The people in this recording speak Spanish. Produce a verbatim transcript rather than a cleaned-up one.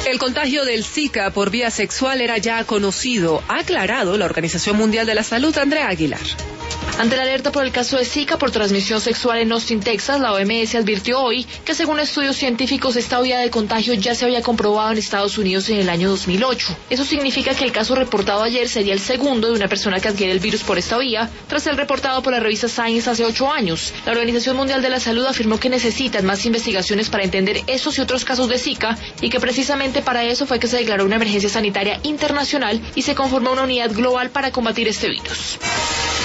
El contagio del Zika por vía sexual era ya conocido, ha aclarado la Organización Mundial de la Salud. Andrea Aguilar. Ante la alerta por el caso de Zika por transmisión sexual en Austin, Texas, la O M S advirtió hoy que según estudios científicos esta vía de contagio ya se había comprobado en Estados Unidos en el año dos mil ocho. Eso significa que el caso reportado ayer sería el segundo de una persona que adquiere el virus por esta vía, tras el reportado por la revista Science hace ocho años. La Organización Mundial de la Salud afirmó que necesitan más investigaciones para entender esos y otros casos de Zika y que precisamente para eso fue que se declaró una emergencia sanitaria internacional y se conformó una unidad global para combatir este virus.